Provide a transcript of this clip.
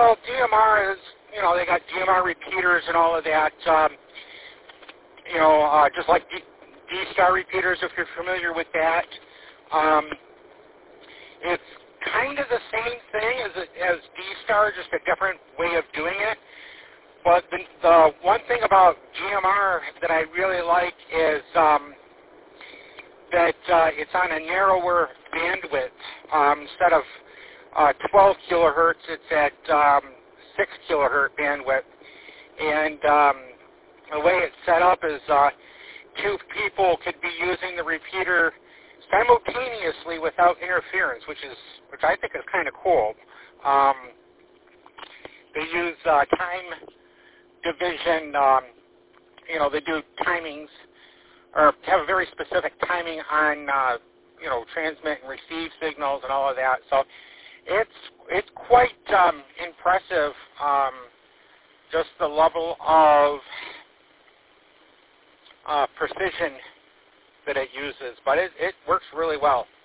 Well, DMR is, they got DMR repeaters and all of that. Just like D-Star repeaters, if you're familiar with that. It's kind of the same thing as D-Star, just a different way of doing it. But the one thing about GMR that I really like is that it's on a narrower bandwidth. Instead of 12 kilohertz, it's at 6 kilohertz bandwidth. And the way it's set up is two people could be using the repeater simultaneously without interference, which I think is kind of cool. They use time division. They do timings, or have a very specific timing on transmit and receive signals and all of that. So it's quite impressive. Just the level of precision that it uses, but it works really well.